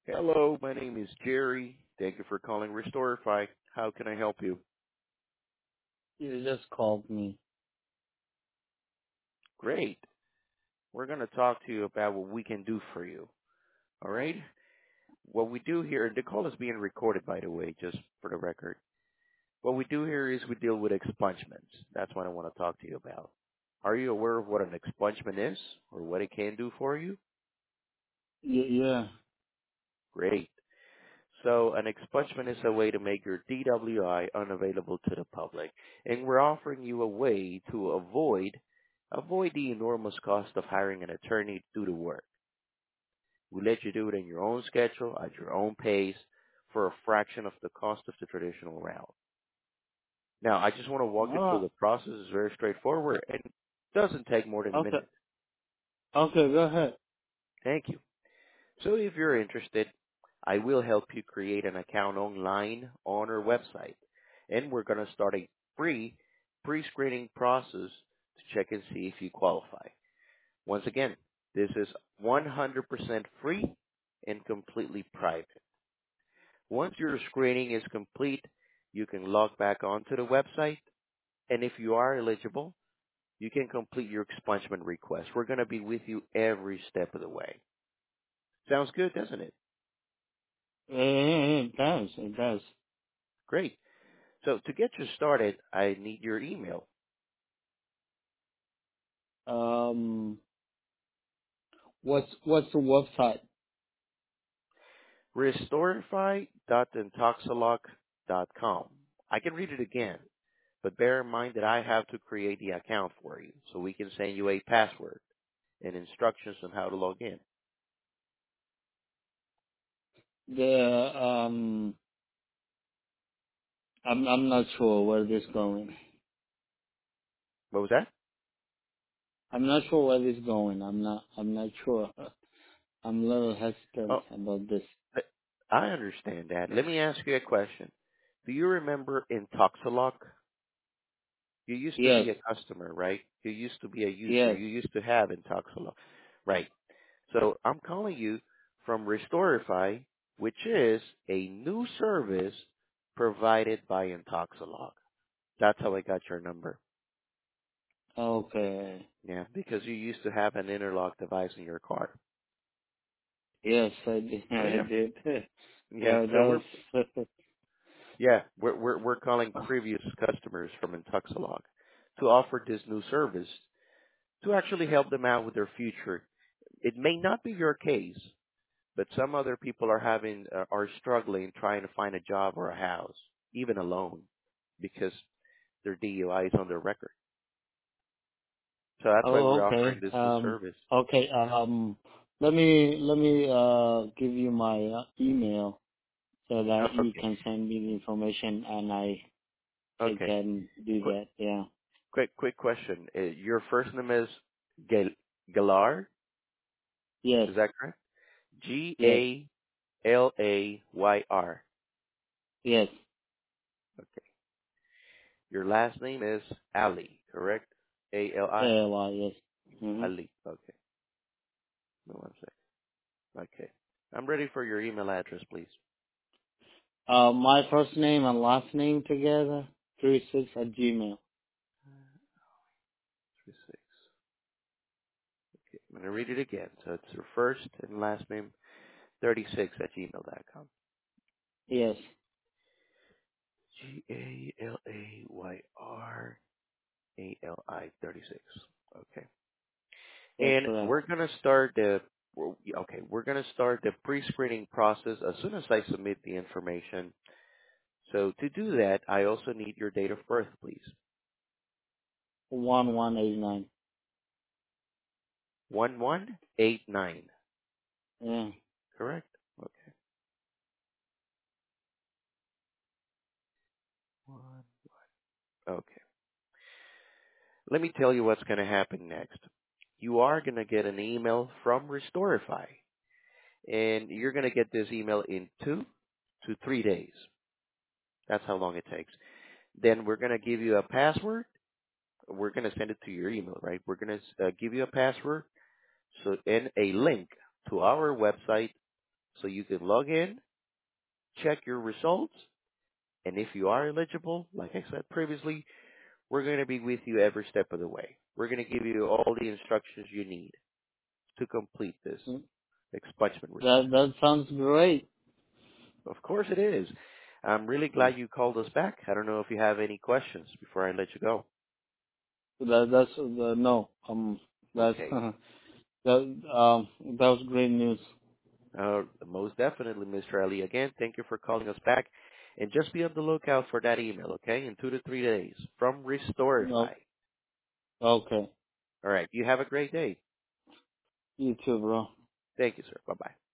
Hello, my name is Jerry. Thank you for calling Restorify. How can I help you? You just called me. Great. We're going to talk to you about what we can do for you. All right? What we do here, the call is being recorded, by the way, just for the record. What we do here is we deal with expungements. That's what I want to talk to you about. Are you aware of what an expungement is or what it can do for you? Yeah. Great. So an expungement is a way to make your DWI unavailable to the public, and we're offering you a way to avoid the enormous cost of hiring an attorney to do the work. We let you do it in your own schedule, at your own pace, for a fraction of the cost of the traditional route. Now, I just want to walk you through Oh, the process. It's very straightforward, and it doesn't take more than a okay. minute. Okay, go ahead. Thank you. So if you're interested, I will help you create an account online on our website. And we're going to start a free pre-screening process to check and see if you qualify. Once again, this is 100% free and completely private. Once your screening is complete, you can log back onto the website. And if you are eligible, you can complete your expungement request. We're going to be with you every step of the way. Sounds good, doesn't it? It does. It does. Great. So to get you started, I need your email. Um, what's the website? Restorify.intoxilock.com. I can read it again, but bear in mind that I have to create the account for you, so we can send you a password and instructions on how to log in. The I'm not sure where this going. What was that? I'm not sure where this going. I'm not sure. I'm a little hesitant Oh, about this. th- I understand that. Let me ask you a question. Do you remember Intoxilock? You used to Yes. be a customer, right? You used to be a user. Yes. You used to have Intoxilock. Right. So I'm calling you from Restorify, which is a new service provided by Intoxilog. That's how I got your number. Okay. Yeah, because you used to have an interlock device in your car. Yes, I did. Oh I yeah, did. yeah. That So was. we're calling previous customers from Intoxilog to offer this new service to actually help them out with their future. It may not be your case, but some other people are struggling trying to find a job or a house, even a loan, because their DUI is on their record. So that's why Oh, we're offering okay. this new service. Okay. Let me give you my email so that you Okay. can send me the information and I Okay. can do Quick that. Yeah. quick question. Your first name is Galar, Yes. is that correct? Yes. Galayr. Yes. Okay. Your last name is Ali, correct? Ali. Yes. Mm-hmm. Ali. Okay. No, one second. Okay. I'm ready for your email address, please. My first name and last name together 36 at Gmail. 36. Okay, I'm going to read it again. So it's your first and last name, 36 at gmail.com. Yes. Galayr 36. Okay. That's And correct. we're going to start we're going to start the pre-screening process as soon as I submit the information. So to do that, I also need your date of birth, please. 1189. 1189, Yeah. correct? Okay. One. Okay. Let me tell you what's going to happen next. You are going to get an email from Restorify, and you're going to get this email in 2 to 3 days. That's how long it takes. Then we're going to give you a password. We're going to send it to your email, right? We're going to give you a password and a link to our website So you can log in, check your results, and if you are eligible, like I said previously, we're going to be with you every step of the way. We're going to give you all the instructions you need to complete this expungement request. That sounds great. Of course it is. I'm really glad you called us back. I don't know if you have any questions before I let you go. That's no. That's Okay. that was great news. Most definitely, Mr. Ali. Again, thank you for calling us back. And just be on the lookout for that email, okay, in 2 to 3 days from No, Restorify. okay. All right. You have a great day. You too, bro. Thank you, sir. Bye-bye.